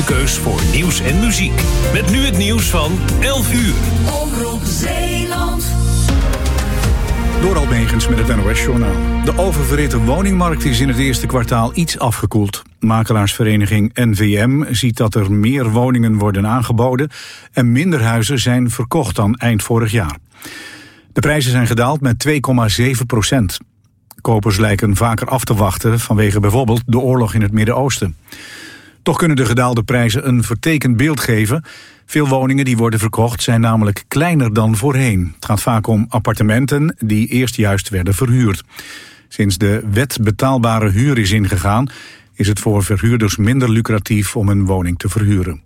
keus voor nieuws en muziek. Met nu het nieuws van 11 uur. Omroep Zeeland. Door Megens met het NOS-journaal. De oververhitte woningmarkt is in het eerste kwartaal iets afgekoeld. Makelaarsvereniging NVM ziet dat er meer woningen worden aangeboden en minder huizen zijn verkocht dan eind vorig jaar. De prijzen zijn gedaald met 2,7%. Kopers lijken vaker af te wachten vanwege bijvoorbeeld de oorlog in het Midden-Oosten. Toch kunnen de gedaalde prijzen een vertekend beeld geven. Veel woningen die worden verkocht zijn namelijk kleiner dan voorheen. Het gaat vaak om appartementen die eerst juist werden verhuurd. Sinds de wet betaalbare huur is ingegaan, is het voor verhuurders minder lucratief om een woning te verhuren.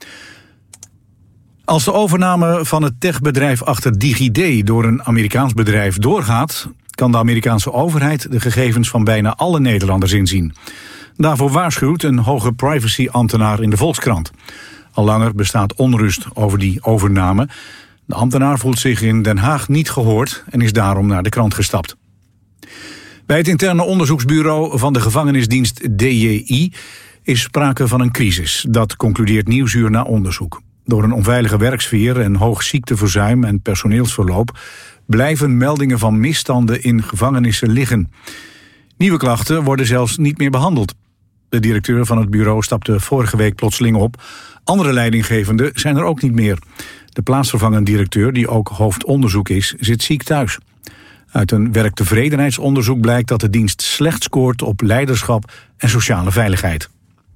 Als de overname van het techbedrijf achter DigiD door een Amerikaans bedrijf doorgaat, kan de Amerikaanse overheid de gegevens van bijna alle Nederlanders inzien. Daarvoor waarschuwt een hoge privacy-ambtenaar in de Volkskrant. Al langer bestaat onrust over die overname. De ambtenaar voelt zich in Den Haag niet gehoord en is daarom naar de krant gestapt. Bij het interne onderzoeksbureau van de gevangenisdienst DJI is sprake van een crisis. Dat concludeert Nieuwsuur na onderzoek. Door een onveilige werksfeer en hoog ziekteverzuim en personeelsverloop blijven meldingen van misstanden in gevangenissen liggen. Nieuwe klachten worden zelfs niet meer behandeld. De directeur van het bureau stapte vorige week plotseling op. Andere leidinggevenden zijn er ook niet meer. De plaatsvervangend directeur, die ook hoofdonderzoek is, zit ziek thuis. Uit een werktevredenheidsonderzoek blijkt dat de dienst slecht scoort op leiderschap en sociale veiligheid.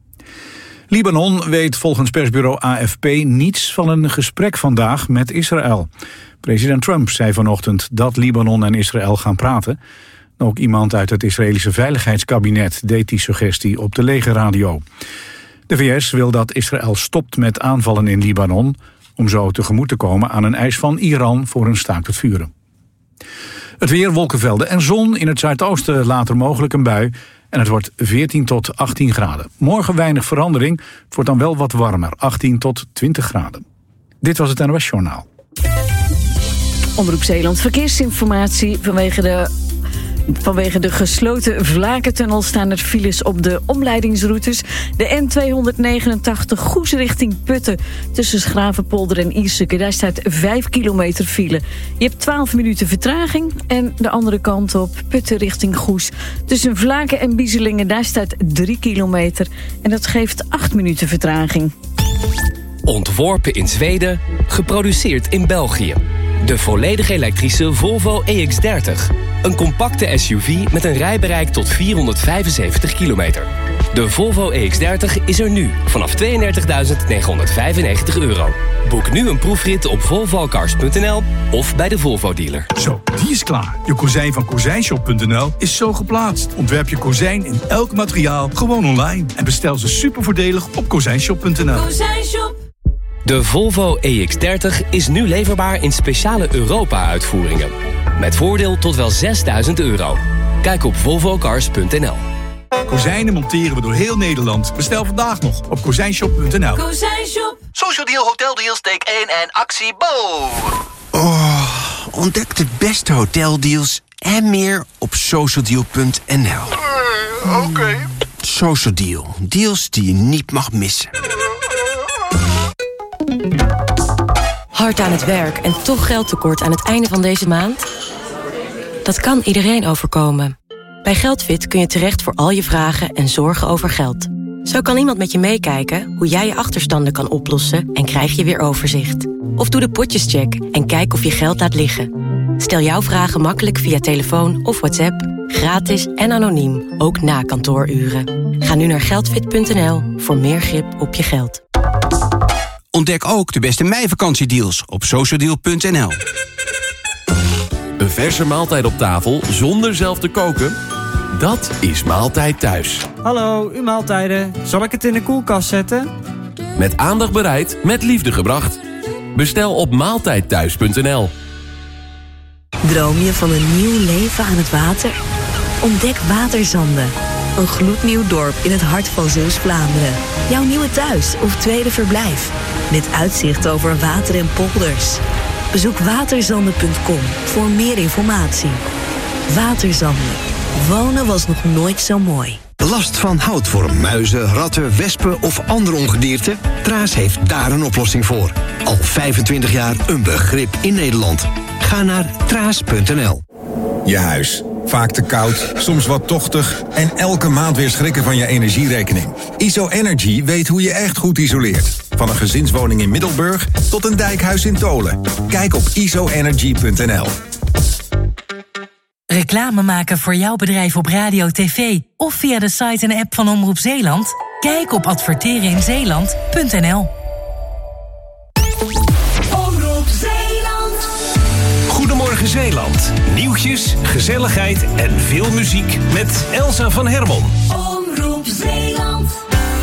Libanon weet volgens persbureau AFP niets van een gesprek vandaag met Israël. President Trump zei vanochtend dat Libanon en Israël gaan praten. Ook iemand uit het Israëlische veiligheidskabinet deed die suggestie op de legerradio. De VS wil dat Israël stopt met aanvallen in Libanon om zo tegemoet te komen aan een eis van Iran voor een staakt het vuren. Het weer, wolkenvelden en zon. In het zuidoosten later mogelijk een bui. En het wordt 14 tot 18 graden. Morgen weinig verandering. Het wordt dan wel wat warmer. 18 tot 20 graden. Dit was het NOS Journaal. Omroep Zeeland Verkeersinformatie. Vanwege de gesloten Vlakentunnel staan er files op de omleidingsroutes. De N289 Goes richting Putten tussen Schravenpolder en Ierseke. Daar staat 5 kilometer file. Je hebt 12 minuten vertraging. En de andere kant op, Putten richting Goes. Tussen Vlaken en Bieselingen, daar staat 3 kilometer. En dat geeft 8 minuten vertraging. Ontworpen in Zweden, geproduceerd in België. De volledig elektrische Volvo EX30. Een compacte SUV met een rijbereik tot 475 kilometer. De Volvo EX30 is er nu vanaf €32.995. Boek nu een proefrit op volvocars.nl of bij de Volvo-dealer. Zo, die is klaar. Je kozijn van kozijnshop.nl is zo geplaatst. Ontwerp je kozijn in elk materiaal gewoon online. En bestel ze super voordelig op kozijnshop.nl. Kozijnshop. De Volvo EX30 is nu leverbaar in speciale Europa-uitvoeringen. Met voordeel tot wel €6.000. Kijk op volvocars.nl. Kozijnen monteren we door heel Nederland. Bestel vandaag nog op kozijnshop.nl. Kozijnshop. Social Deal, Hoteldeals, take 1 en actie Bo! Ontdek de beste hoteldeals en meer op socialdeal.nl. Oké. Social Deal. Deals die je niet mag missen. Hard aan het werk en toch geldtekort aan het einde van deze maand? Dat kan iedereen overkomen. Bij Geldfit kun je terecht voor al je vragen en zorgen over geld. Zo kan iemand met je meekijken hoe jij je achterstanden kan oplossen en krijg je weer overzicht. Of doe de potjescheck en kijk of je geld laat liggen. Stel jouw vragen makkelijk via telefoon of WhatsApp, gratis en anoniem, ook na kantooruren. Ga nu naar geldfit.nl voor meer grip op je geld. Ontdek ook de beste meivakantiedeals op socialdeal.nl. Een verse maaltijd op tafel zonder zelf te koken? Dat is Maaltijd Thuis. Hallo, uw maaltijden. Zal ik het in de koelkast zetten? Met aandacht bereid, met liefde gebracht. Bestel op maaltijdthuis.nl. Droom je van een nieuw leven aan het water? Ontdek Waterzanden. Een gloednieuw dorp in het hart van Zeeuws-Vlaanderen. Jouw nieuwe thuis of tweede verblijf. Met uitzicht over water en polders. Bezoek waterzanden.com voor meer informatie. Waterzanden. Wonen was nog nooit zo mooi. Last van houtworm, muizen, ratten, wespen of andere ongedierte? Traas heeft daar een oplossing voor. Al 25 jaar een begrip in Nederland. Ga naar traas.nl. Je huis. Vaak te koud, soms wat tochtig en elke maand weer schrikken van je energierekening. ISO-Energy weet hoe je echt goed isoleert. Van een gezinswoning in Middelburg tot een dijkhuis in Tolen. Kijk op isoenergy.nl. Reclame maken voor jouw bedrijf op radio, tv of via de site en app van Omroep Zeeland? Kijk op advertereninzeeland.nl. Omroep Zeeland. Goedemorgen Zeeland. Nieuwtjes, gezelligheid en veel muziek met Elsa van Hermon. Omroep Zeeland.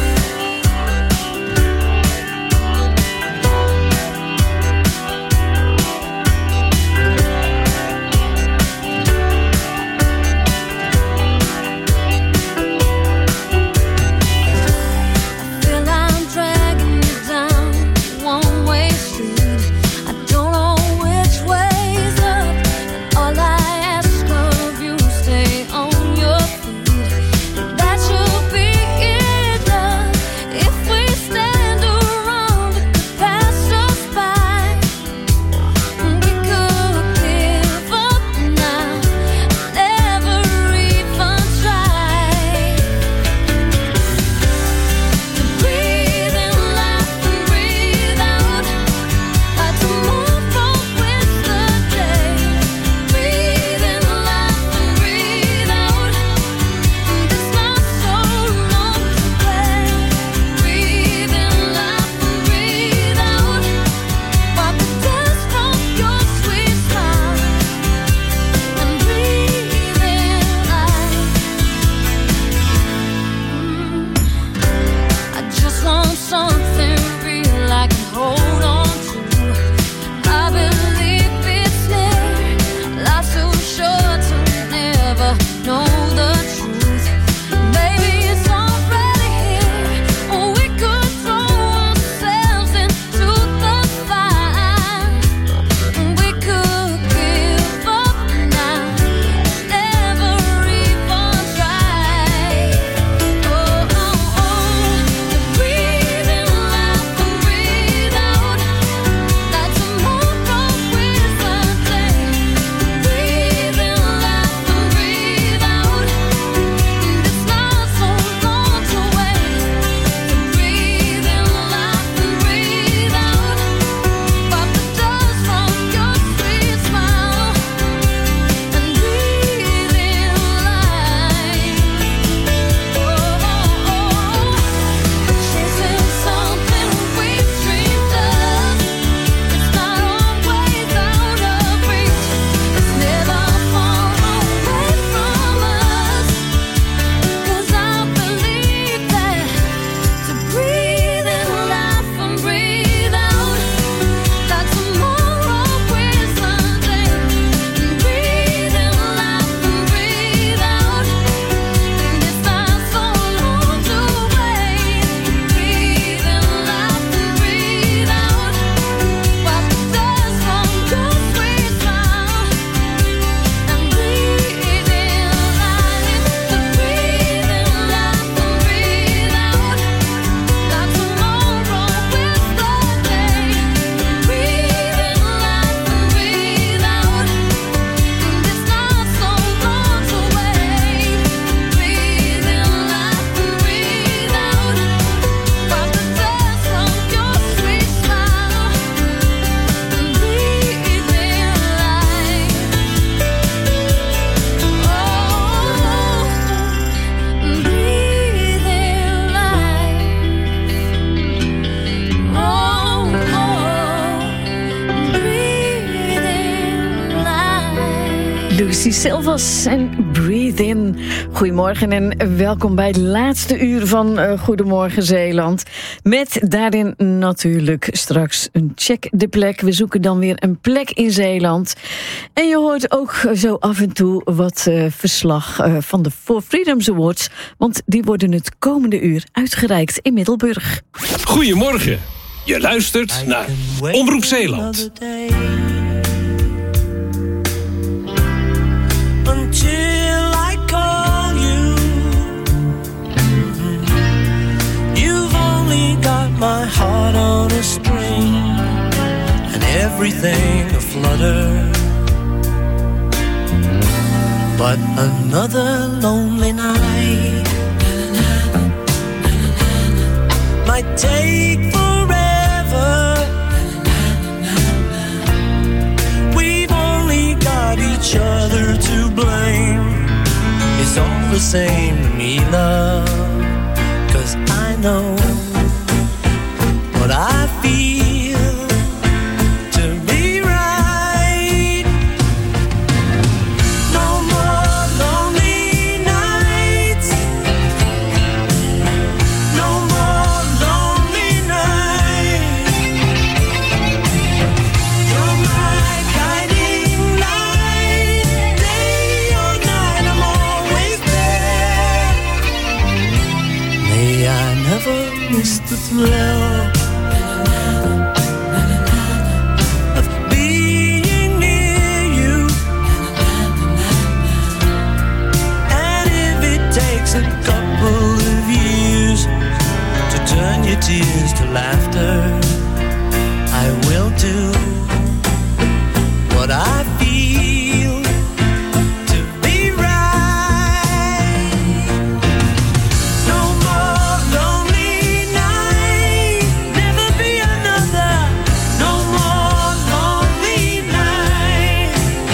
Lucy Silvas en Breathe In. Goedemorgen en welkom bij het laatste uur van Goedemorgen Zeeland. Met daarin natuurlijk straks een check de plek. We zoeken dan weer een plek in Zeeland. En je hoort ook zo af en toe wat verslag van de For Freedoms Awards. Want die worden het komende uur uitgereikt in Middelburg. Goedemorgen. Je luistert naar Omroep Zeeland. Until I call you, everything aflutter. But another lonely night might take forever. We've only got each other to blame. It's all the same to me, love, 'cause I know what I feel to be right. No more lonely nights. No more lonely nights. You're my guiding light. Day or night, I'm always there. May I never miss the thrill of being near you. And if it takes a couple of years to turn your tears to laughter, I will do what I feel to be right. No more lonely night, never be another. No more lonely night.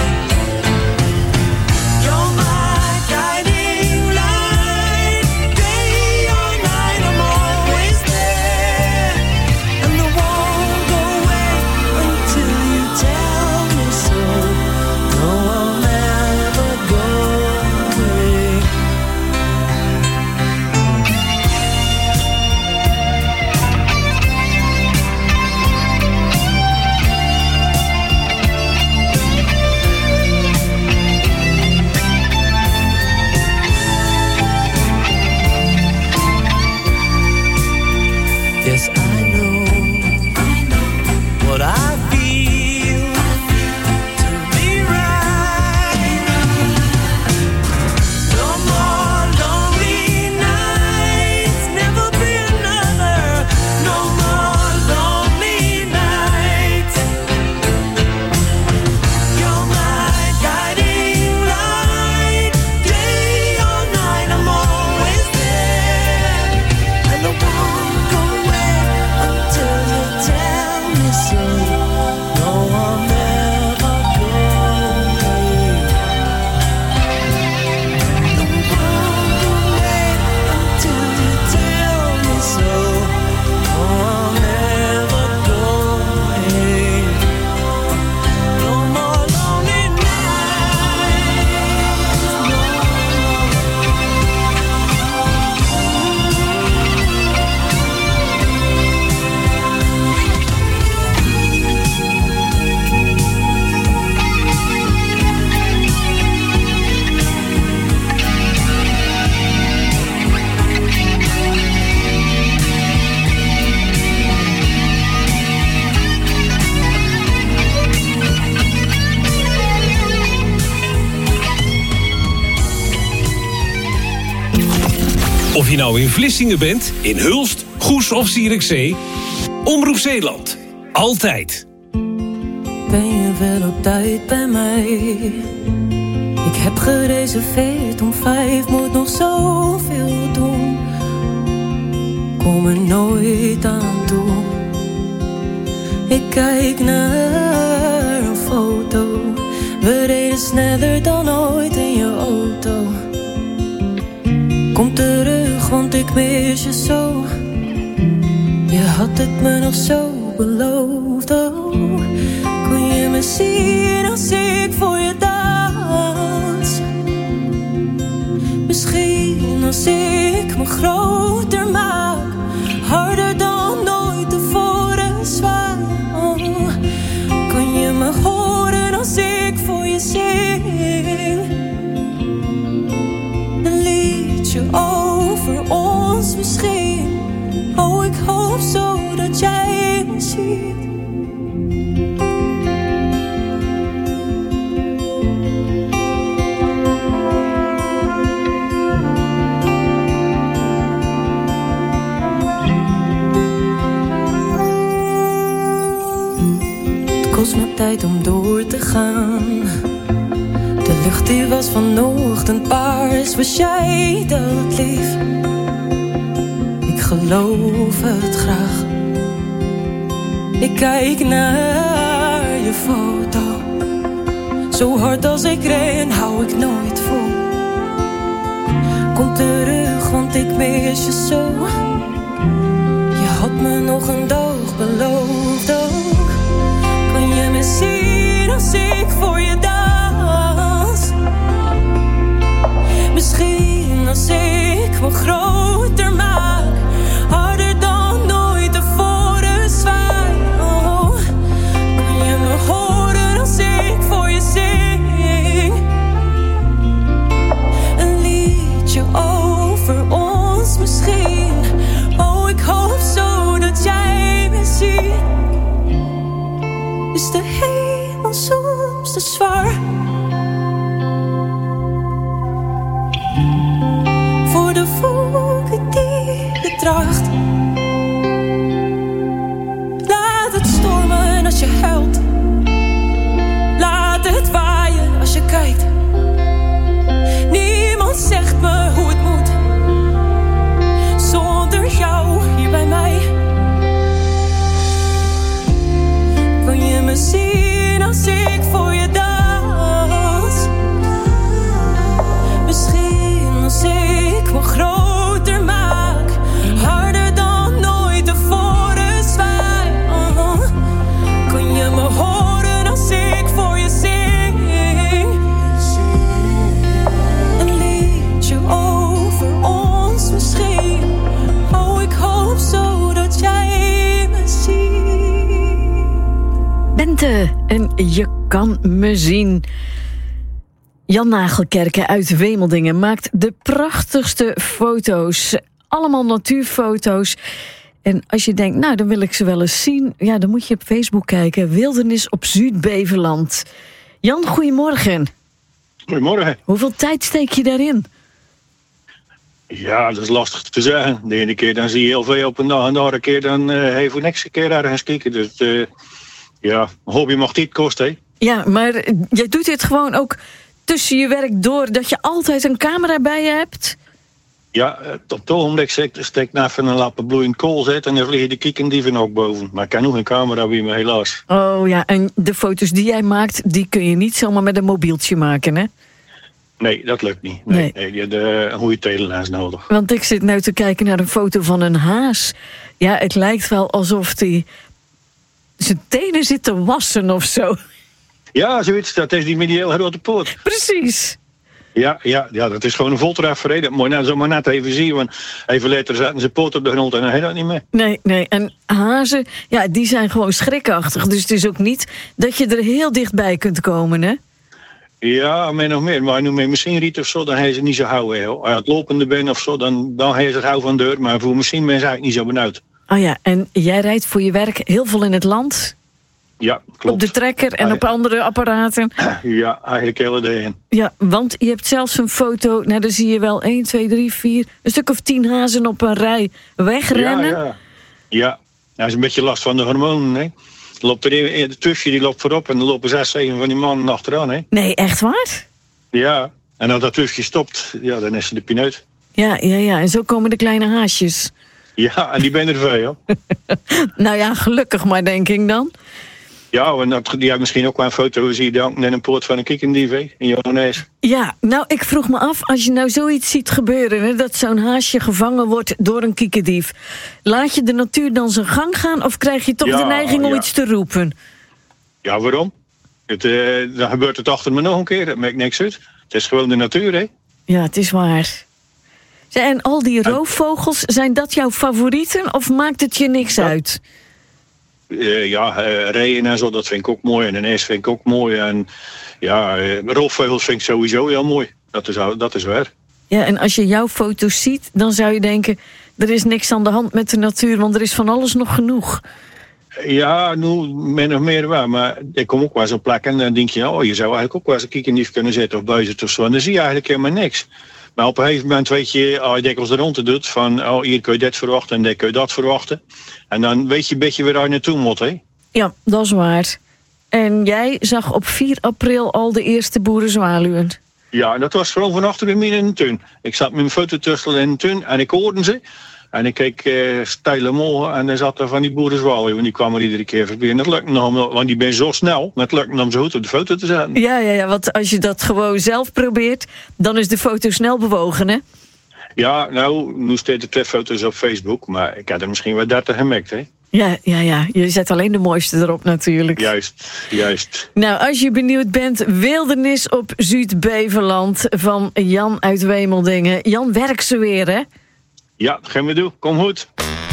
You're my guiding light. Day or night, I'm always there. And I won't go away until you tell me so. No, I'll never go away. Yes, I know what I feel to be right. No more lonely nights, never be another. No more lonely nights. You're my guiding light. Day or night, I'm always there. And I won't go away until you tell me so. No, I'll never go away. No, I won't go away until you tell me so. No, I'll never go away. No more lonely Of je nou in Vlissingen bent, in Hulst, Goes of Zierikzee. Omroep Zeeland. Altijd. Ben je wel op tijd bij mij? Ik heb gereserveerd om 5, moet nog zoveel doen. Kom er nooit aan toe. Ik kijk naar een foto. We reden sneller dan ooit in je auto. Kom terug, want ik mis je zo. Je had het me nog zo beloofd, oh. Kun je me zien als ik voor je dans? Misschien als ik me groter maak, harder dan ooit tevoren zwaar, oh. Kun je me horen als ik voor je zing? Een liedje over ons misschien. Oh, ik hoop zo dat jij me ziet. kost me tijd om door te gaan. De lucht die was vanochtend paars, was jij dat lief? Ik geloof het graag. Ik kijk naar je foto. Zo hard als ik ren, hou ik nooit vol. Kom terug, want ik mis je zo. Je had me nog een dag beloofd ook. Kan je me zien als ik voor je dans? Misschien als ik me groter maak, harder dan nooit tevoren zwaai. Oh, kan je me horen als ik voor je zing? Een liedje over ons misschien. Oh, ik hoop zo dat jij me ziet. Is de hemel soms te zwaar? Voor de wolken die je draagt. Laat het stormen als je huilt. Laat het waaien als je kijkt. Niemand zegt me hoe het moet. Zonder jou hier bij mij. Kan je me zien als ik voor je dans? Misschien als ik me groter maak, harder dan nooit tevoren zwaai. Oh, kan je me horen als ik voor je zing? Een liedje over ons misschien. Oh, ik hoop zo dat jij me ziet. Bente en Je kan me zien. Jan Nagelkerke uit Wemeldingen maakt de prachtigste foto's. Allemaal natuurfoto's. En als je denkt, nou, dan wil ik ze wel eens zien, ja, dan moet je op Facebook kijken. Wildernis op Zuid-Beveland. Jan, goedemorgen. Goedemorgen. Hoeveel tijd steek je daarin? Ja, dat is lastig te zeggen. De ene keer dan zie je heel veel op een dag, en de andere keer dan heeft voor niks een keer ergens kijken. Dus ja, een hobby mag niet kosten, hè? Ja, maar jij doet dit gewoon ook tussen je werk door, dat je altijd een camera bij je hebt? Ja, op het ogenblik steek ik naar even een lappen bloeiend kool zet en dan vliegen de kiekendieven ook boven. Maar ik kan nog een camera bij me, helaas. Oh ja, en de foto's die jij maakt, die kun je niet zomaar met een mobieltje maken, hè? Nee, dat lukt niet. Nee. Je hebt een goede telelens nodig. Want ik zit nu te kijken naar een foto van een haas. Ja, het lijkt wel alsof hij zijn tenen zit te wassen of zo. Ja, zoiets. Dat is die met die hele grote poot. Precies. Ja, dat is gewoon een voltreffer. Dat moet je zomaar net even zien. Want even later zetten ze poot op de grond en dan heb je dat niet meer. Nee. En hazen, ja, die zijn gewoon schrikachtig. Dus het is ook niet dat je er heel dichtbij kunt komen, hè? Ja, maar nog meer. Maar nu met machienriet of zo, dan heb je ze niet zo gauw. Als je aan het lopende bent of zo, dan heb je ze gauw van deur. Maar voor machine ben je eigenlijk niet zo benauwd. Oh ja, en jij rijdt voor je werk heel veel in het land? Ja, klopt. Op de trekker en op andere apparaten? Ja, eigenlijk hele dagen. Ja, want je hebt zelfs een foto, nou dan zie je wel 1, 2, 3, 4... een stuk of 10 hazen op een rij wegrennen. Ja. Dat is een beetje last van de hormonen, hè. Loopt er de tusje die loopt voorop en dan lopen 6, 7 van die mannen achteraan, hè. Nee, echt waar? Ja, en als dat tusje stopt, ja, dan is ze de pineut. Ja, en zo komen de kleine haasjes. Ja, en die ben er veel, hoor. Nou ja, gelukkig maar, denk ik dan. Ja, en die hebben misschien ook wel een foto gezien in een poort van een kiekendief, hè, in Johannes. Ja, nou, ik vroeg me af, als je nou zoiets ziet gebeuren, hè, dat zo'n haasje gevangen wordt door een kiekendief, laat je de natuur dan zijn gang gaan, of krijg je toch de neiging om iets te roepen? Ja, waarom? Dan gebeurt het achter me nog een keer, dat maakt niks uit. Het is gewoon de natuur, hè. Ja, het is waar. En al die roofvogels, zijn dat jouw favorieten, of maakt het je niks uit? Reeën en zo, dat vind ik ook mooi. En een ees vind ik ook mooi. En ja, roofvogels vind ik sowieso heel mooi. Dat is waar. Ja, en als je jouw foto's ziet, dan zou je denken, er is niks aan de hand met de natuur, want er is van alles nog genoeg. Ja, nu min of meer waar. Maar ik kom ook wel eens op plek en dan denk je, je zou eigenlijk ook wel eens een kiekendief kunnen zetten of buizerd of zo. En dan zie je eigenlijk helemaal niks. Maar op een gegeven moment weet je, als je dikwijls de ronde doet, van hier kun je dit verwachten en daar kun je dat verwachten. En dan weet je een beetje waar je naartoe moet, hè? Ja, dat is waar. En jij zag op 4 april al de eerste boerenzwaluwen. Ja, en dat was gewoon van achter in de tuin. Ik zat met mijn fototussel in de tuin en ik hoorde ze. En ik keek steil omhoog en dan zat er van die boerenzwaluwen. En die kwamen er iedere keer voorbij. En dat lukte nog, want die ben zo snel. Maar het lukte om zo goed op de foto te zetten. Ja, want als je dat gewoon zelf probeert, dan is de foto snel bewogen, hè? Ja, nou, nu staat er 2 foto's op Facebook. Maar ik had er misschien wel 30 gemaakt, hè? Ja. Je zet alleen de mooiste erop natuurlijk. Juist. Nou, als je benieuwd bent, Wildernis op Zuid-Beveland van Jan uit Wemeldingen. Jan, werk ze weer, hè? Ja, dat gaan we doen. Kom goed.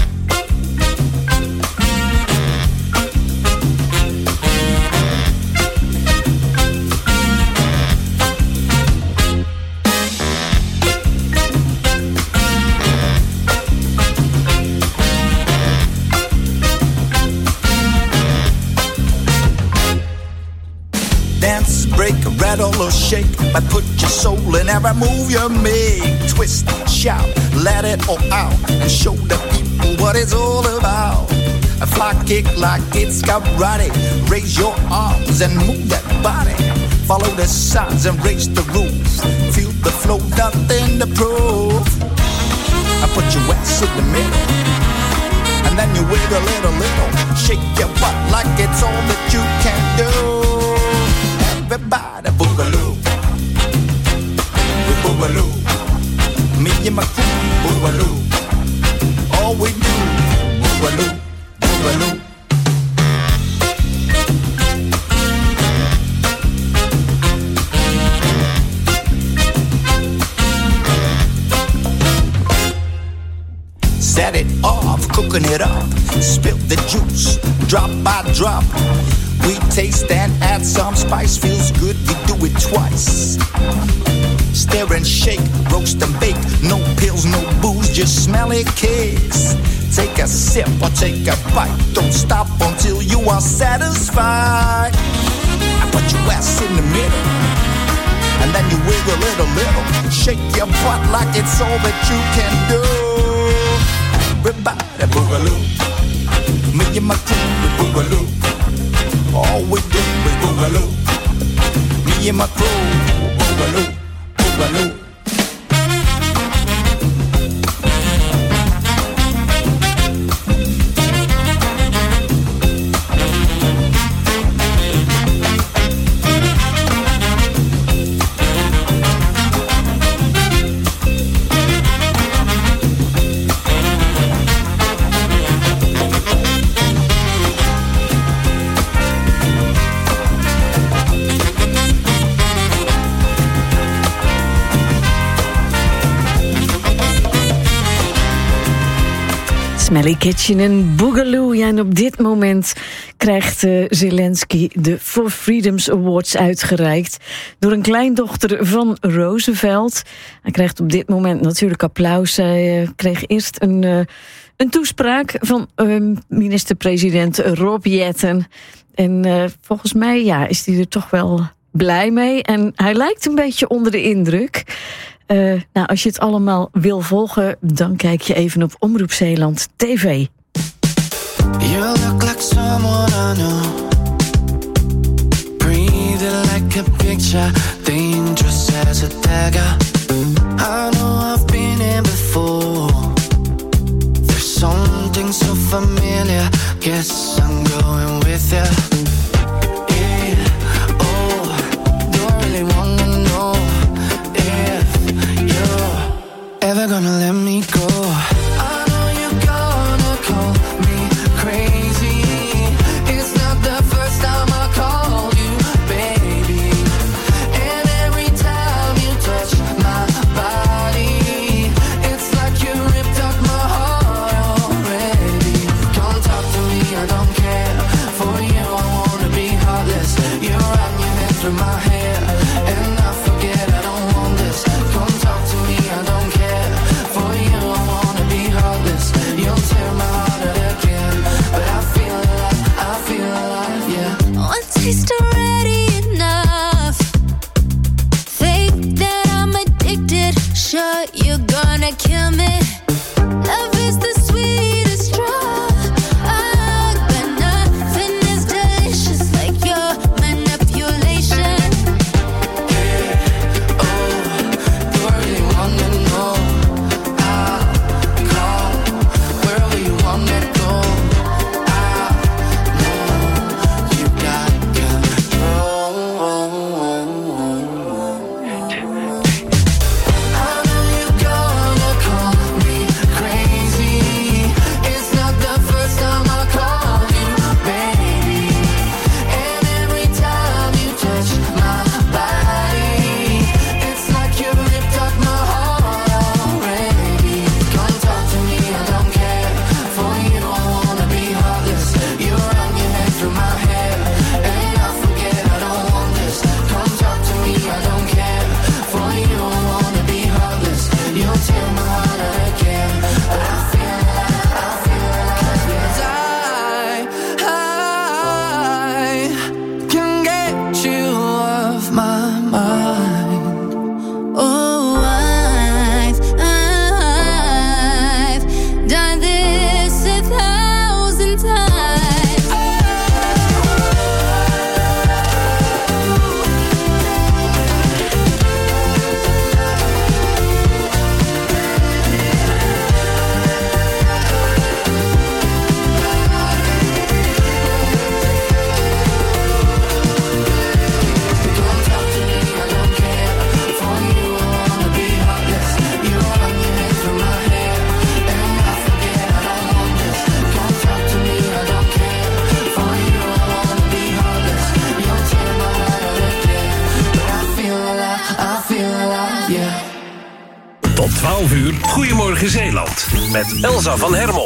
Dance, break, rattle or shake, but put your soul in every move you make. Twist, shout, let it all out, and show the people what it's all about. A fly kick like it's karate. Raise your arms and move that body. Follow the signs and raise the rules. Feel the flow, nothing to prove. I put your ass in the middle, and then you wiggle it a little. Shake your butt like it's all that you can do. Everybody boogaloo, we boogaloo. Me and my crew boogaloo. All we do boogaloo, boogaloo. Set it off, cooking it up. Spill the juice, drop by drop. We taste and add some spice. Feels good, we do it twice. Stir and shake, roast and bake. No pills, no booze, just smelly cakes. Take a sip or take a bite. Don't stop until you are satisfied. I put your ass in the middle, and then you wiggle it a little. Shake your butt like it's all that you can do. Everybody boogaloo. Me and my crew, we boogaloo. All we do is boogaloo. Me and my crew, boogaloo, boogaloo. Smelly Kitchen en Boogaloo. Ja, en op dit moment krijgt Zelensky de For Freedoms Awards uitgereikt door een kleindochter van Roosevelt. Hij krijgt op dit moment natuurlijk applaus. Hij kreeg eerst een toespraak van minister-president Rob Jetten. En volgens mij is hij er toch wel blij mee. En hij lijkt een beetje onder de indruk. Nou, als je het allemaal wil volgen, dan kijk je even op Omroep Zeeland TV. You look like someone I know. Breathing like a picture, dangerous as a dagger. I know I've been in before. There's something so familiar. Guess I'm going with you. Ever gonna let me go? I know you're gonna call me crazy. It's not the first time I called you baby. And every time you touch my body, it's like you ripped up my heart already. Come talk to me, I don't care. For you I wanna be heartless. You run your hand through my hair, and I forget I don't want this. Come talk to me, I don't care. For you, I wanna be heartless. You'll tear my heart out again, but I feel alive, yeah. One taste already enough. Think that I'm addicted. Sure, you're gonna kill me. Love is the sweetest drug, but nothing is delicious like your 11 uur, Goedemorgen Zeeland. Met Elsa van Hermel.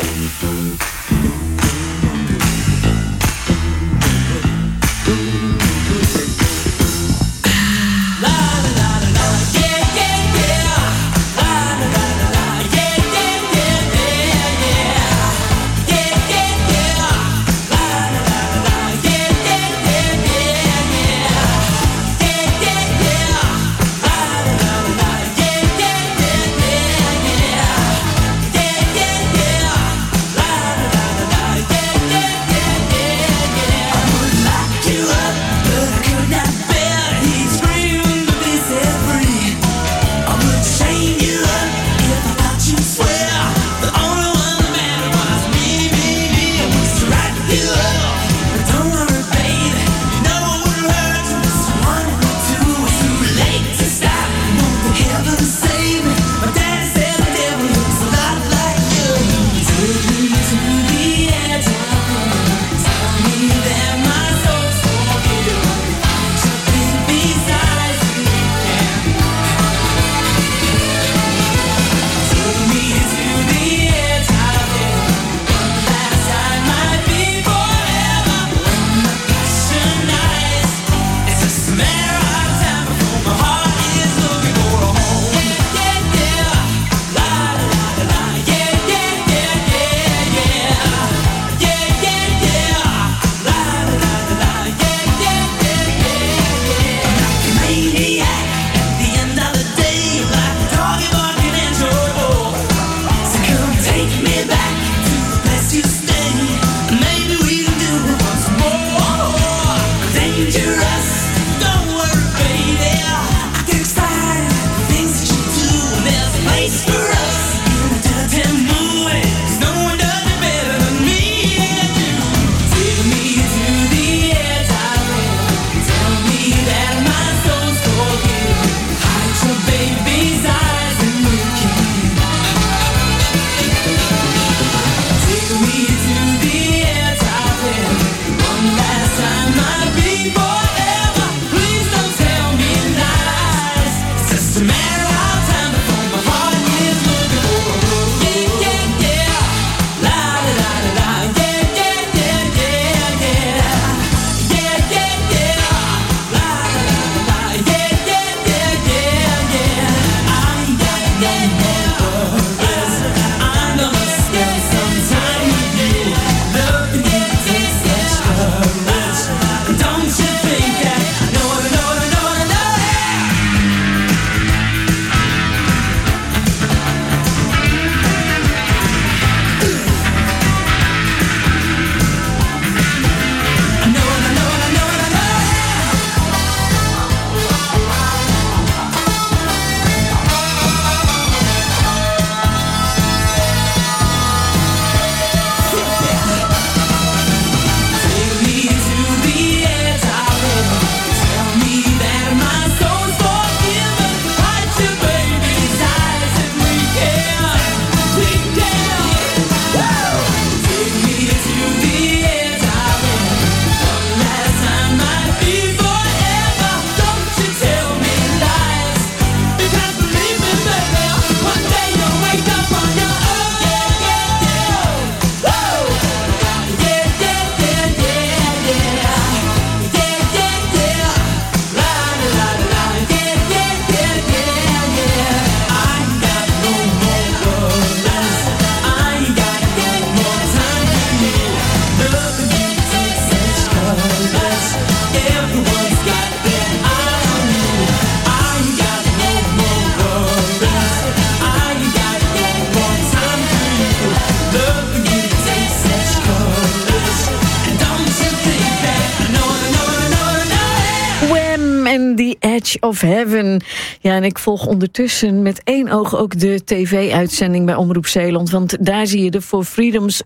Edge of Heaven. Ja, en ik volg ondertussen met één oog ook de tv-uitzending bij Omroep Zeeland. Want daar zie je de For Freedoms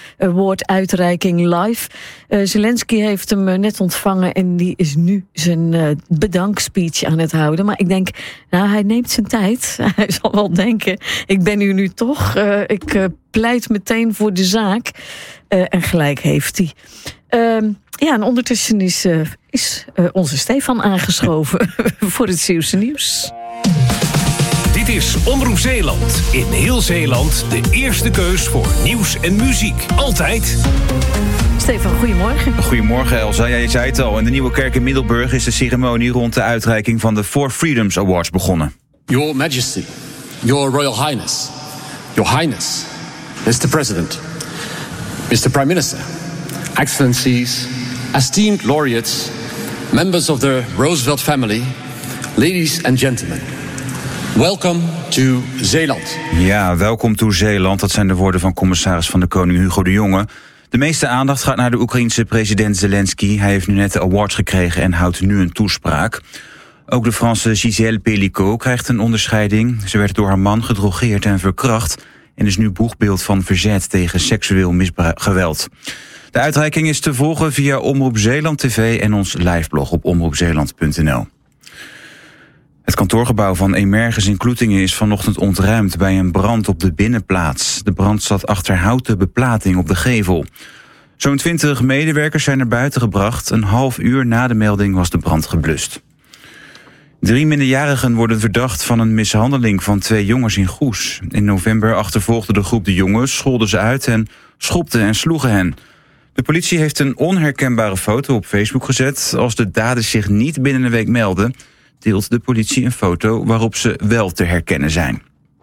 Award uitreiking live. Zelensky heeft hem net ontvangen en die is nu zijn bedankspeech aan het houden. Maar ik denk, nou, hij neemt zijn tijd. Hij zal wel denken, ik ben hier nu toch. Ik pleit meteen voor de zaak. En gelijk heeft hij. Ja, en ondertussen is onze Stefan aangeschoven voor het Zeeuwse nieuws. Dit Dit is Omroep Zeeland. In heel Zeeland de eerste keus voor nieuws en muziek. Altijd. Stefan, goedemorgen. Goedemorgen Elsa. Ja, je zei het al. In de Nieuwe Kerk in Middelburg is de ceremonie rond de uitreiking van de Four Freedoms Awards begonnen. Your Majesty, Your Royal Highness, Your Highness, Mr. President, Mr. Prime Minister, Excellencies, esteemed laureates, members of the Roosevelt family, ladies and gentlemen. Welcome to Zeeland. Ja, welkom to Zeeland. Dat zijn de woorden van commissaris van de Koning Hugo de Jonge. De meeste aandacht gaat naar de Oekraïense president Zelensky. Hij heeft nu net de awards gekregen en houdt nu een toespraak. Ook de Franse Gisèle Pelicot krijgt een onderscheiding. Ze werd door haar man gedrogeerd en verkracht en is nu boegbeeld van verzet tegen seksueel geweld. De uitreiking is te volgen via Omroep Zeeland TV en ons liveblog op omroepzeeland.nl. Het kantoorgebouw van Emerges in Kloetingen is vanochtend ontruimd bij een brand op de binnenplaats. De brand zat achter houten beplating op de gevel. Zo'n 20 medewerkers zijn naar buiten gebracht. Een half uur na de melding was de brand geblust. 3 minderjarigen worden verdacht van een mishandeling van 2 jongens in Goes. In november achtervolgde de groep de jongens, scholden ze uit en schopte en sloegen hen. De politie heeft een onherkenbare foto op Facebook gezet. Als de daders zich niet binnen een week melden, deelt de politie een foto waarop ze wel te herkennen zijn.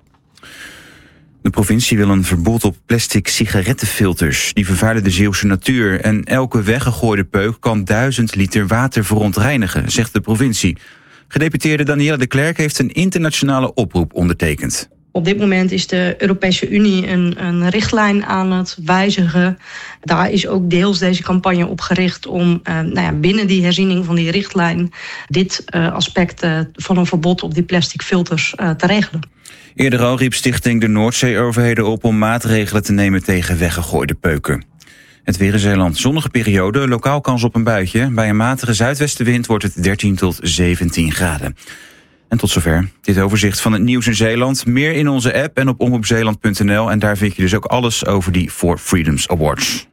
De provincie wil een verbod op plastic sigarettenfilters. Die vervuilen de Zeeuwse natuur en elke weggegooide peuk kan 1000 liter water verontreinigen, zegt de provincie. Gedeputeerde Danielle de Klerk heeft een internationale oproep ondertekend. Op dit moment is de Europese Unie een richtlijn aan het wijzigen. Daar is ook deels deze campagne op gericht om binnen die herziening van die richtlijn dit aspect van een verbod op die plastic filters te regelen. Eerder al riep Stichting de Noordzee-overheden op om maatregelen te nemen tegen weggegooide peuken. Het weer in Zeeland, zonnige periode, lokaal kans op een buitje. Bij een matige zuidwestenwind wordt het 13 tot 17 graden. En tot zover dit overzicht van het nieuws in Zeeland. Meer in onze app en op omroepzeeland.nl. En daar vind je dus ook alles over die Four Freedoms Awards.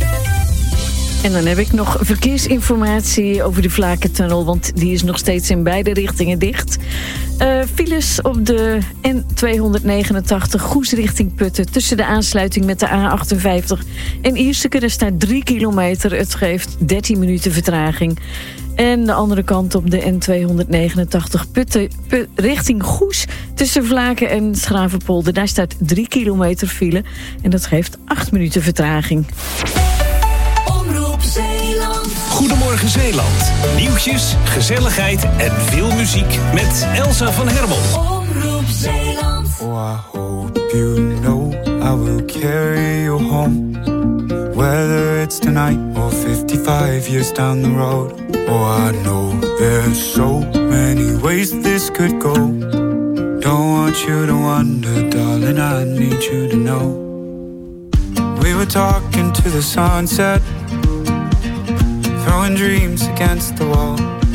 En dan heb ik nog verkeersinformatie over de Vlakentunnel, want die is nog steeds in beide richtingen dicht. Files op de N289 Goes richting Putten tussen de aansluiting met de A58 en Ierseke. Er staat 3 kilometer, het geeft 13 minuten vertraging. En de andere kant op de N289 Putten richting Goes tussen Vlaken en Schravenpolder. Daar staat 3 kilometer file en dat geeft 8 minuten vertraging. Goedemorgen Zeeland. Nieuwtjes, gezelligheid en veel muziek met Elsa van Hermel. Omroep Zeeland. Oh, I hope you know I will carry you home. Whether it's tonight or 55 years down the road. Oh, I know there's so many ways this could go. Don't want you to wonder, darling, I need you to know. We were talking to the sunset, throwing dreams against the wall.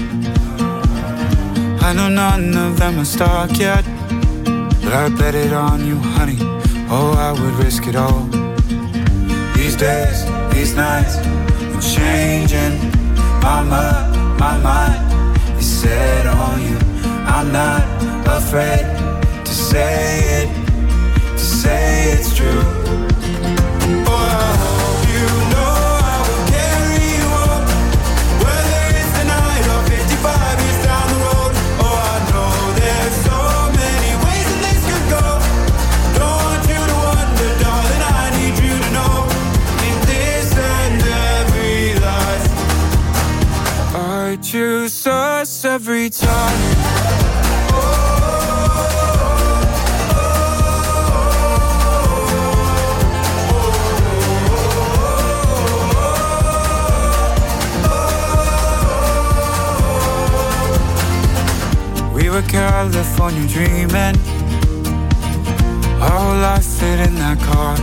I know none of them are stuck yet, but I bet it on you, honey. Oh, I would risk it all. These days, these nights, I'm changing my mind is set on you. I'm not afraid to say it's true. Choose us every time. We were California dreaming, our whole life fit in that car.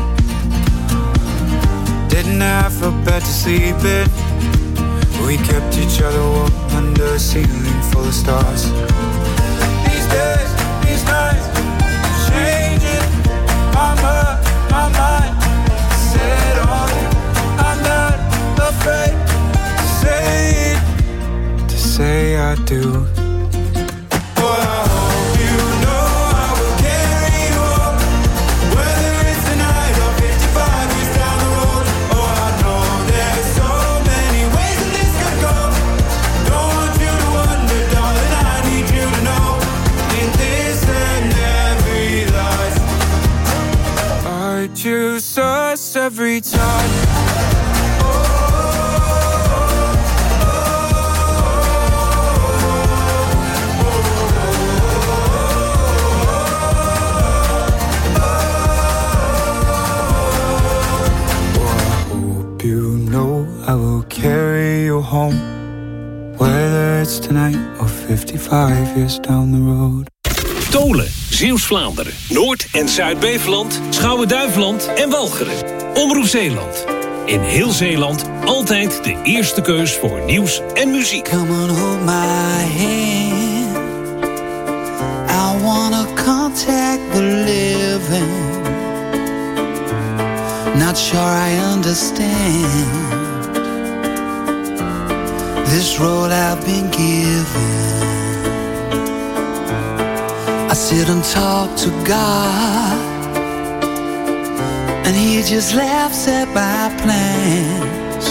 Didn't have a bed to sleep in. We kept each other warm under a ceiling full of stars. These days, these nights, changing my mind. Set on you, I'm not afraid to say it, to say I do. Boy, I hope you know I will know I will carry you home, whether it's tonight or 55 years down the road. Tolen, Zeeuws-Vlaanderen, Noord- en Zuid-Beveland, Schouwen-Duiveland en Walcheren. Omroep Zeeland. In heel Zeeland altijd de eerste keus voor nieuws en muziek. Come on, hold my hand. I wanna contact the living. Not sure I understand this road I've been given. I sit and talk to God, and He just laughs at my plans.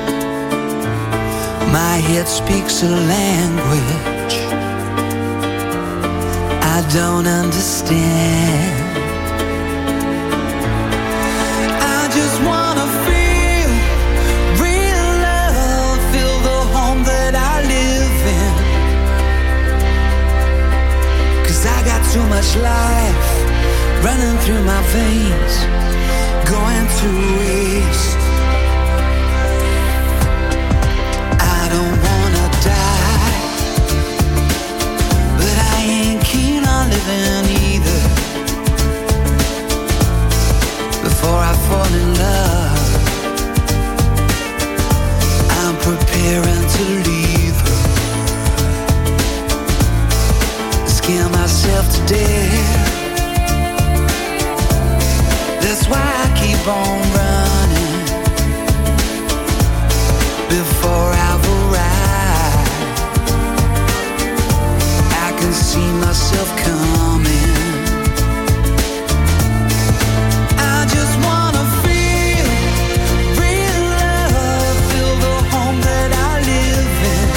My head speaks a language I don't understand. I just wanna feel real love, feel the home that I live in. 'Cause I got too much life running through my veins, going to waste. I don't wanna die, but I ain't keen on living either. Before I fall in love, I'm preparing to leave her. Scare myself to death. That's why I keep on running before I've arrived. I can see myself coming. I just wanna feel real love, feel the home that I live in.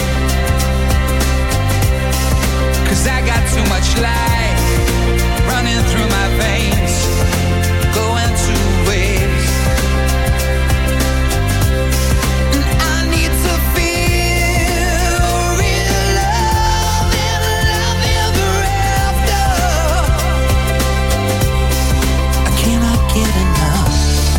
'Cause I got too much life running through my veins, going to waste. And I need to feel real love and love ever after. I cannot get enough.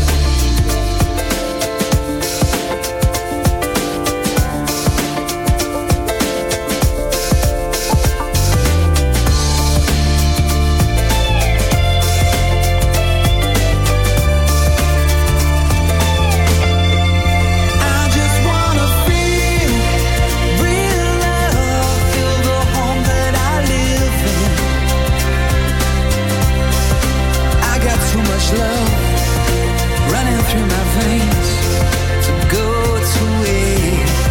Love running through my veins to go to waste.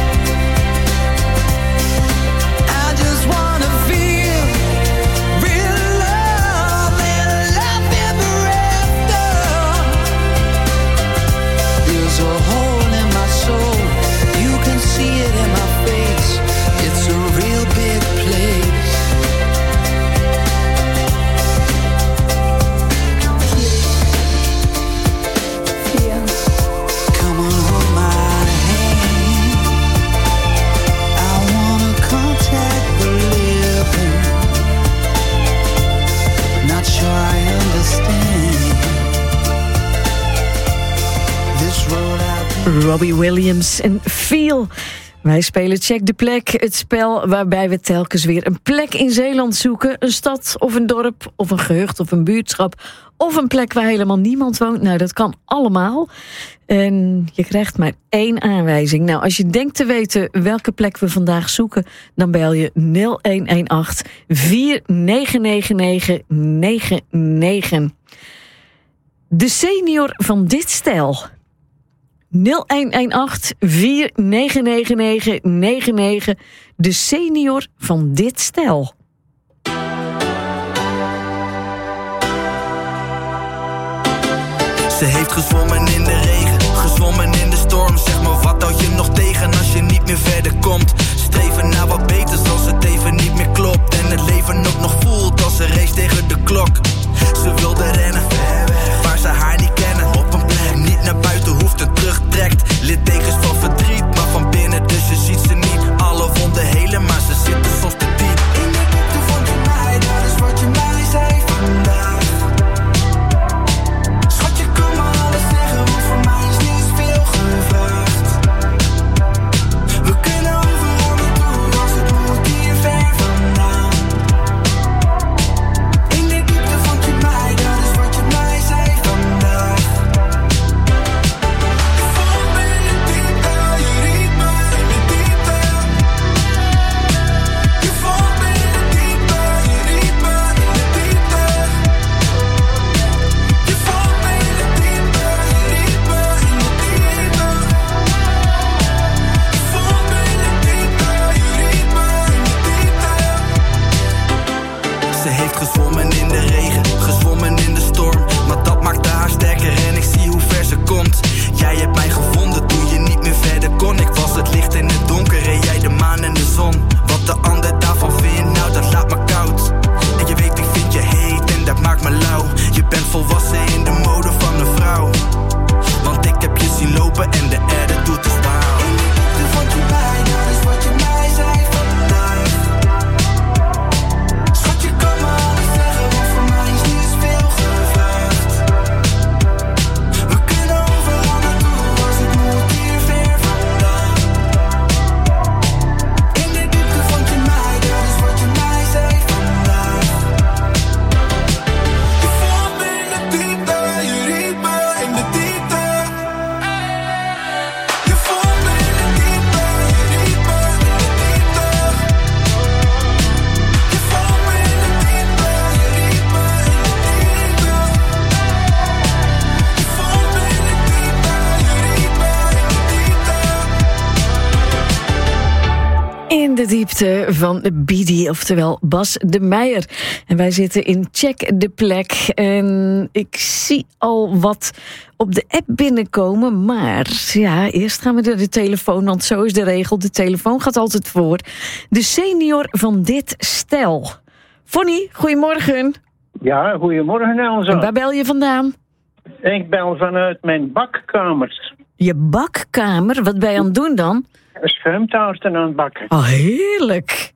I just wanna feel real love and love ever after. There's a hole in my soul, you can see it in my face. It's a real big place. Robbie Williams en Feel. Wij spelen Check de Plek, het spel waarbij we telkens weer een plek in Zeeland zoeken. Een stad of een dorp of een gehucht of een buurtschap. Of een plek waar helemaal niemand woont. Nou, dat kan allemaal. En je krijgt maar 1 aanwijzing. Nou, als je denkt te weten welke plek we vandaag zoeken, dan bel je 0118 4999 99. De senior van dit stel. 0118 4999 99. De senior van dit stel. Ze heeft gezwommen in de regen, gezwommen in de storm. Zeg maar, wat houd je nog tegen als je niet meer verder komt? Streven naar wat beters als het even niet meer klopt. En het leven ook nog voelt als een race tegen de klok. Ze wilde rennen, waar ze haar niet kennen. Op een plek, niet naar buiten hoeft en terugtrekt. Littekens van verdriet, maar van binnen, dus je ziet ze niet. Alle wonden helen, maar ze zitten soms te diep. In de diepte vond je mij, dat is wat je mij zei vandaag. Schatje, kom maar alles zeggen, want voor mij is niets veel gevraagd. de diepte van Bidi, oftewel Bas de Meijer. En wij zitten in Check de Plek. En ik zie al wat op de app binnenkomen. Maar ja, eerst gaan we naar de telefoon, want zo is de regel. De telefoon gaat altijd voor. De senior van dit stel. Fonny, goedemorgen. Ja, goedemorgen Elsa. En waar bel je vandaan? Ik bel vanuit mijn bakkamer. Je bakkamer? Wat ben je aan het doen dan? Schuimtaarten aan het bakken. Oh, heerlijk.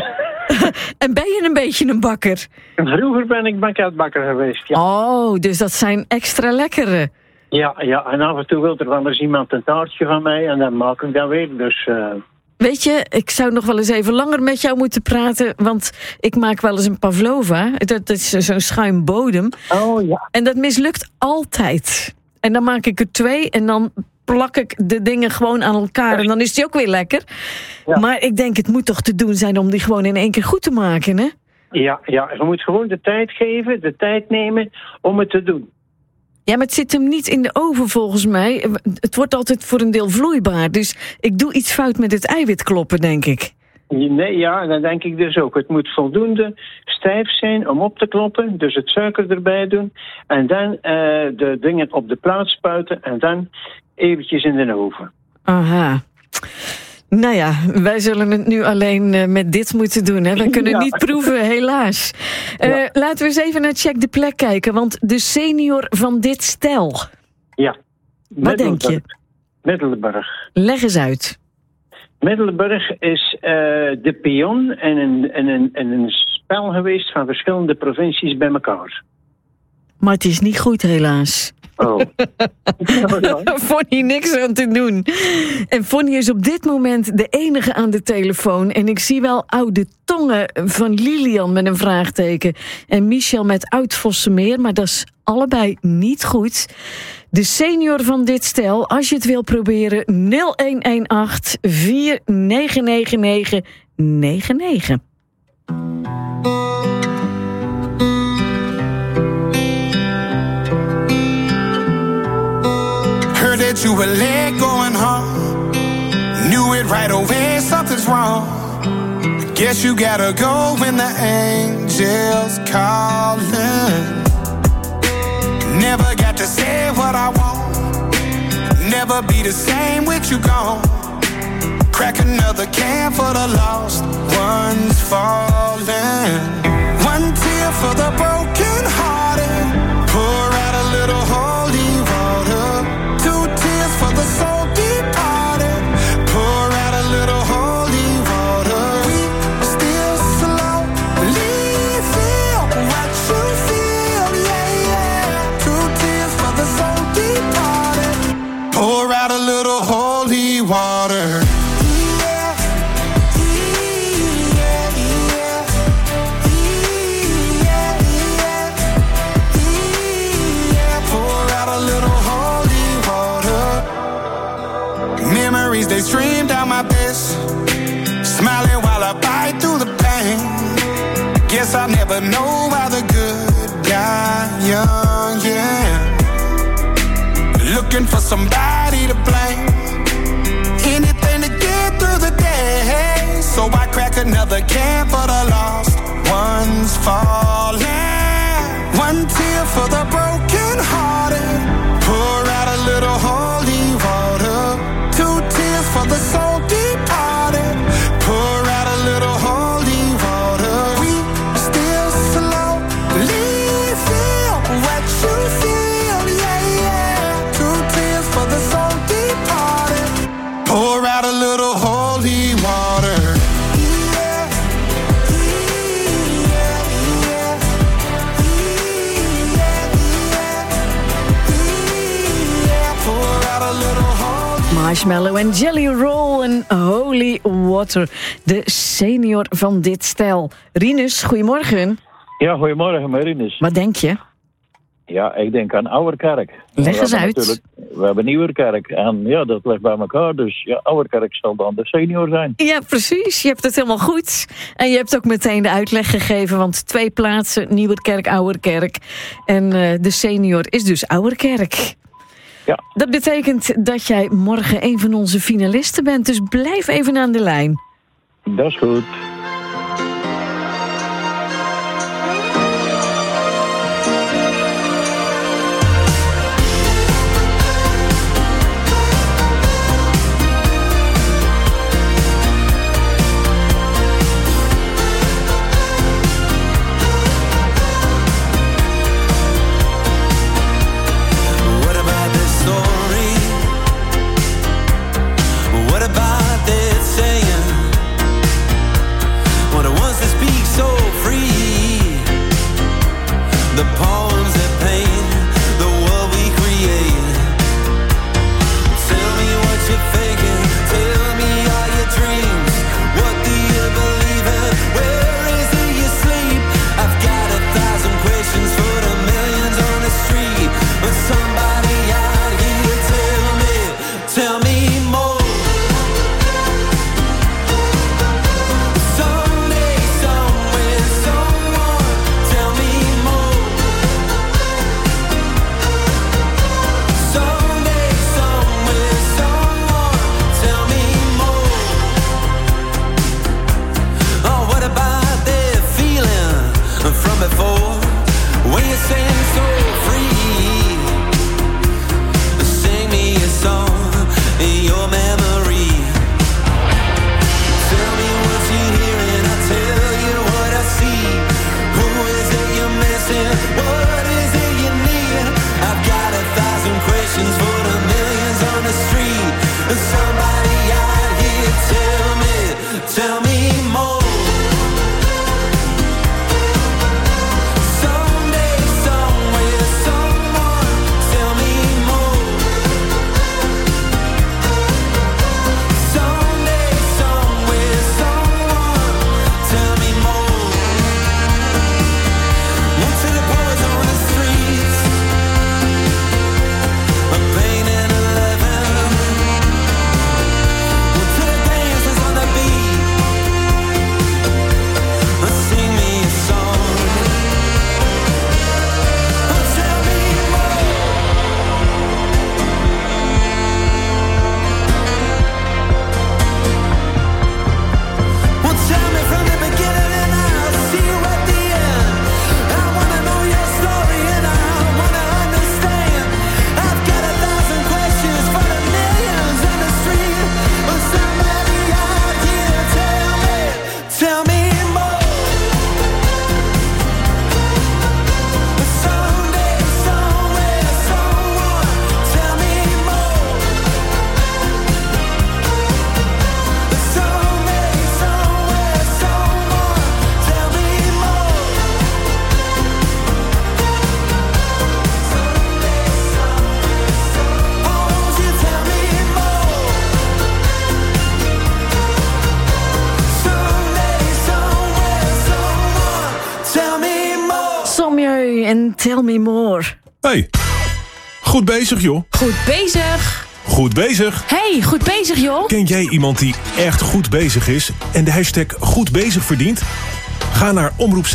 En ben je een beetje een bakker? Vroeger ben ik banketbakker geweest, ja. Oh, dus dat zijn extra lekkere. Ja, en af en toe wil er wel eens iemand een taartje van mij en dan maak ik dat weer, dus... Weet je, ik zou nog wel eens even langer met jou moeten praten, want ik maak wel eens een pavlova. Dat is zo'n schuim bodem. Oh ja. En dat mislukt altijd. En dan maak ik er 2 en dan plak ik de dingen gewoon aan elkaar. En dan is die ook weer lekker. Ja. Maar ik denk, het moet toch te doen zijn om die gewoon in 1 keer goed te maken, hè? Ja, je moet gewoon de tijd geven, de tijd nemen om het te doen. Ja, maar het zit hem niet in de oven volgens mij. Het wordt altijd voor een deel vloeibaar. Dus ik doe iets fout met het eiwit kloppen, denk ik. Nee, ja, dat denk ik dus ook. Het moet voldoende stijf zijn om op te kloppen. Dus het suiker erbij doen. En dan de dingen op de plaat spuiten. En dan eventjes in de oven. Aha. Nou ja, wij zullen het nu alleen met dit moeten doen. Hè? We kunnen niet proeven, helaas. Laten we eens even naar Check de Plek kijken. Want de senior van dit stel. Ja. Wat denk je? Middelburg. Leg eens uit. Middelburg is de pion en een spel geweest van verschillende provincies bij elkaar. Maar het is niet goed, helaas. Oh. Fonny, niks aan te doen. En Fonny is op dit moment de enige aan de telefoon. En ik zie wel oude tongen van Lilian met een vraagteken. En Michel met Oud-Vossemeer, maar dat is allebei niet goed. De senior van dit stel, als je het wil proberen, 0118 4999 99. Heard that you were late going home. Knew it right away, something's wrong. Guess you gotta go when the angels calling. Never got to say what I want. Never be the same with you gone. Crack another can for the lost ones falling. One tear for the broken hearted. Pour out a little holy water. 2 tears for the soul departed. Pour out a little holy water. We still slowly feel what you feel, yeah. 2 tears for the soul departed. Pour out a little holy water. They stream down my face, smiling while I bite through the pain. Guess I'll never know why the good die young, yeah. Looking for somebody to blame, anything to get through the day. So I crack another can for the lost ones falling. 1 tear for the broken hearted. Pour out a little holy water. 2 tears for the soul departed. Pour out a little holy water. We still slowly feel what you feel, yeah. 2 tears for the soul departed. Pour out a little holy water. Marshmallow en Jelly Roll en Holy Water. De senior van dit stel. Rinus, goedemorgen. Ja, goedemorgen, Rinus. Wat denk je? Ja, ik denk aan Ouwerkerk. Leg eens uit. We hebben Nieuwerkerk en ja, dat ligt bij elkaar. Dus ja, Ouwerkerk zal dan de senior zijn. Ja, precies. Je hebt het helemaal goed. En je hebt ook meteen de uitleg gegeven, want 2 plaatsen, Nieuwerkerk, Ouwerkerk. En de senior is dus Ouwerkerk. Ja. Dat betekent dat jij morgen een van onze finalisten bent, dus blijf even aan de lijn. Dat is goed. en Tell Me More. Hey, goed bezig joh. Goed bezig. Goed bezig. Hey, goed bezig joh. Ken jij iemand die echt goed bezig is en de hashtag goed bezig verdient? Ga naar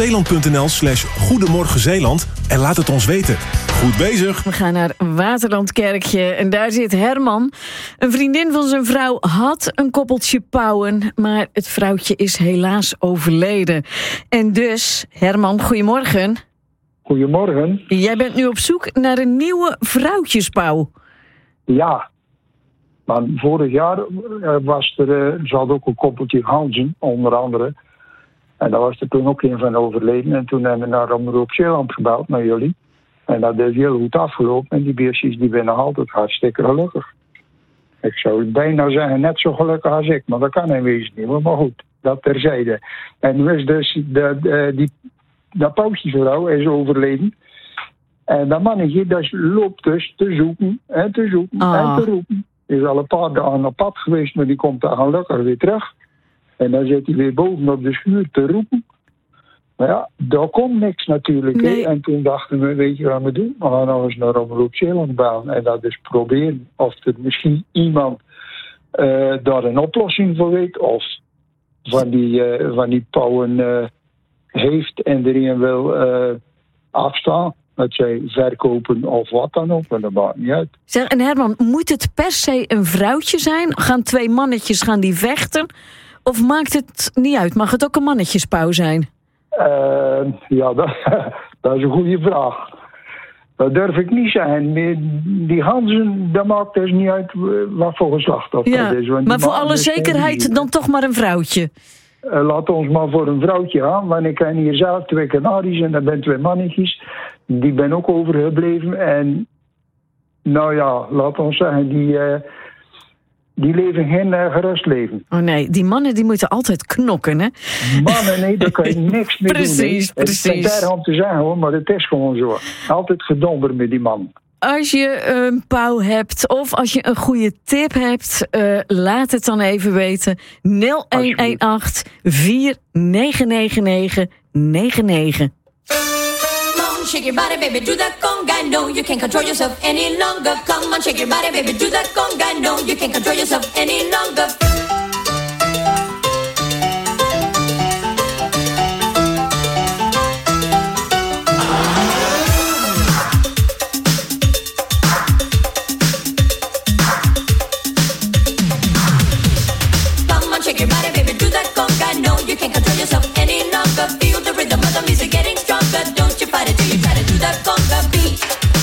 omroepzeeland.nl/Goedemorgen Zeeland en laat het ons weten. Goed bezig. We gaan naar Waterlandkerkje en daar zit Herman. Een vriendin van zijn vrouw had een koppeltje pauwen, maar het vrouwtje is helaas overleden. En dus, Herman, goedemorgen. Goedemorgen. Jij bent nu op zoek naar een nieuwe vrouwtjespauw. Ja, maar vorig jaar was er, ze had ook een koppeltje ganzen, onder andere. En daar was er toen ook een van overleden. En toen hebben we naar Omroep Zeeland gebeld, naar jullie. En dat is heel goed afgelopen. En die beestjes die zijn nog altijd hartstikke gelukkig. Ik zou bijna zeggen, net zo gelukkig als ik. Maar dat kan in wezen niet. Maar goed, dat terzijde. En nu is dus dat pauwtjesvrouw is overleden. En dat mannetje dat loopt dus te zoeken en te zoeken en te roepen. Is al een paar dagen op pad geweest, maar die komt daar gelukkig weer terug. En dan zit hij weer boven op de schuur te roepen. Maar ja, daar komt niks natuurlijk. Nee. En toen dachten we, weet je wat we doen? We gaan nog eens naar Omroep Zeeland baan. En dat is proberen of er misschien iemand daar een oplossing voor weet. Of van die pauwen heeft en erin wil afstaan. Dat zij verkopen of wat dan ook, maar dat maakt niet uit. Zeg, en Herman, moet het per se een vrouwtje zijn? Gaan twee mannetjes die vechten? Of maakt het niet uit? Mag het ook een mannetjespauw zijn? Ja, dat is een goede vraag. Dat durf ik niet zeggen. Die ganzen, dat maakt dus niet uit wat voor geslacht dat is. Maar voor alle zekerheid dan toch maar een vrouwtje. Laat ons maar voor een vrouwtje gaan. Want ik ken hier zelf 2 kanaries en dat zijn 2 mannetjes. Die ben ook overgebleven. En nou ja, laat ons zeggen, die leven geen gerust leven. Oh nee, die mannen die moeten altijd knokken, hè? Mannen, nee, daar kan je niks mee doen. Precies. Het is erg om te zeggen, hoor, maar het is gewoon zo. Altijd gedonder met die man. Als je een pauw hebt of als je een goede tip hebt, laat het dan even weten. 0118 4999 99. Shake your body, baby, do that conga. No, you can't control yourself any longer. Come on, shake your body, baby, do that conga. No, you can't control yourself any longer. Come on, shake your body, baby, do that conga. No, you can't control yourself any longer. Feel the rhythm of the music getting stronger. Don't you fight it till you try to do that conga beat.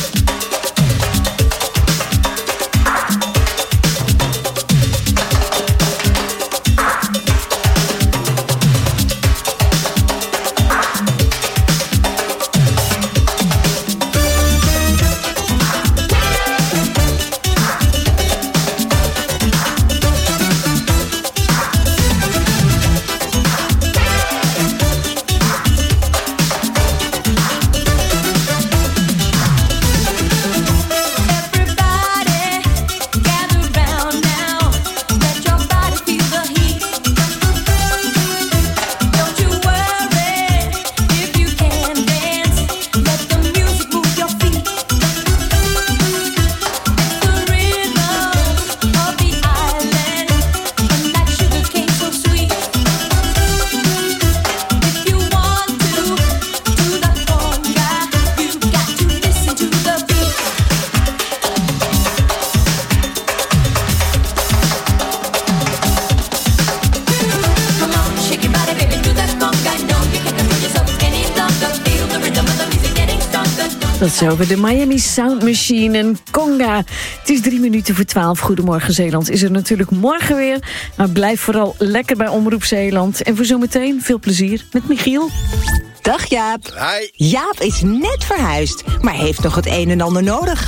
Dat is over de Miami Sound Machine en Conga. Het is 3:03. Goedemorgen Zeeland is er natuurlijk morgen weer. Maar blijf vooral lekker bij Omroep Zeeland. En voor zometeen veel plezier met Michiel. Dag Jaap. Hi. Jaap is net verhuisd, maar heeft nog het een en ander nodig.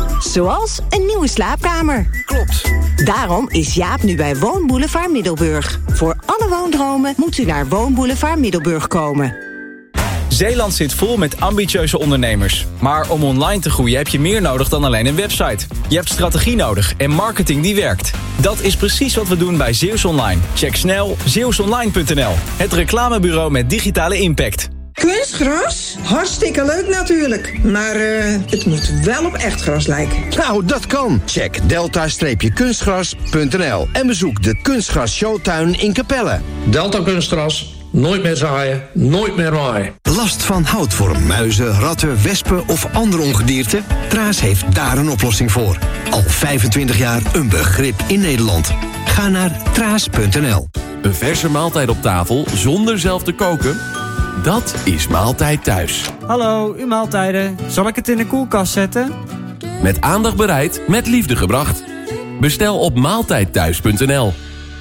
Zoals een nieuwe slaapkamer. Klopt. Daarom is Jaap nu bij Woonboulevard Middelburg. Voor alle woondromen moet u naar Woonboulevard Middelburg komen. Zeeland zit vol met ambitieuze ondernemers. Maar om online te groeien heb je meer nodig dan alleen een website. Je hebt strategie nodig en marketing die werkt. Dat is precies wat we doen bij Zeeuws Online. Check snel zeeuwsonline.nl. Het reclamebureau met digitale impact. Kunstgras? Hartstikke leuk natuurlijk. Maar het moet wel op echt gras lijken. Nou, dat kan. Check delta-kunstgras.nl en bezoek de Kunstgras Showtuin in Capelle. Delta Kunstgras. Nooit meer zaaien, nooit meer maaien. Last van houtworm, muizen, ratten, wespen of ander ongedierte? Traas heeft daar een oplossing voor. Al 25 jaar een begrip in Nederland. Ga naar traas.nl. Een verse maaltijd op tafel zonder zelf te koken? Dat is Maaltijd Thuis. Hallo, uw maaltijden. Zal ik het in de koelkast zetten? Met aandacht bereid, met liefde gebracht. Bestel op maaltijdthuis.nl.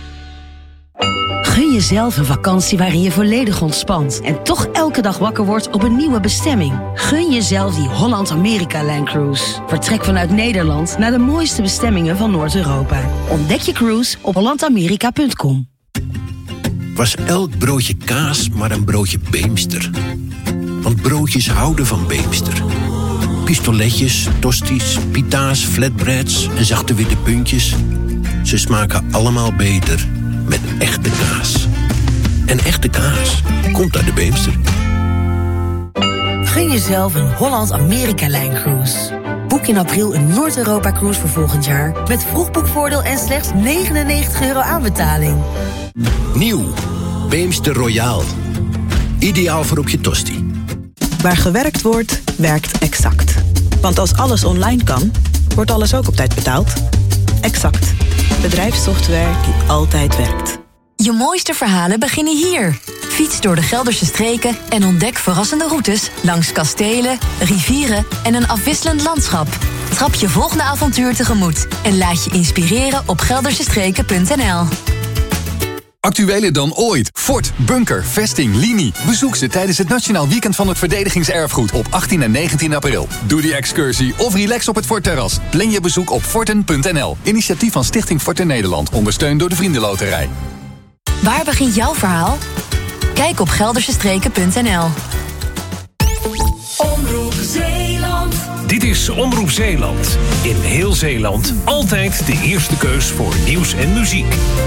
Gun jezelf een vakantie waarin je volledig ontspant en toch elke dag wakker wordt op een nieuwe bestemming. Gun jezelf die Holland-Amerika-Line Cruise. Vertrek vanuit Nederland naar de mooiste bestemmingen van Noord-Europa. Ontdek je cruise op hollandamerika.com. Was elk broodje kaas maar een broodje Beemster? Want broodjes houden van Beemster. Pistoletjes, tosties, pita's, flatbreads en zachte witte puntjes. Ze smaken allemaal beter met echte kaas. En echte kaas komt uit de Beemster. Gun jezelf een Holland-Amerika-Line Cruise. Boek in april een Noord-Europa-cruise voor volgend jaar met vroegboekvoordeel en slechts €99 aanbetaling. Nieuw, Beemster Royaal. Ideaal voor op je tosti. Waar gewerkt wordt, werkt Exact. Want als alles online kan, wordt alles ook op tijd betaald. Exact. Bedrijfssoftware die altijd werkt. Je mooiste verhalen beginnen hier. Fiets door de Gelderse streken en ontdek verrassende routes langs kastelen, rivieren en een afwisselend landschap. Trap je volgende avontuur tegemoet en laat je inspireren op geldersestreken.nl. Actueler dan ooit. Fort, Bunker, Vesting, Linie. Bezoek ze tijdens het Nationaal Weekend van het Verdedigingserfgoed op 18 en 19 april. Doe die excursie of relax op het Fortterras. Plan je bezoek op forten.nl. Initiatief van Stichting Forten Nederland. Ondersteund door de Vriendenloterij. Waar begint jouw verhaal? Kijk op geldersestreken.nl. Omroep Zeeland. Dit is Omroep Zeeland. In heel Zeeland altijd de eerste keus voor nieuws en muziek.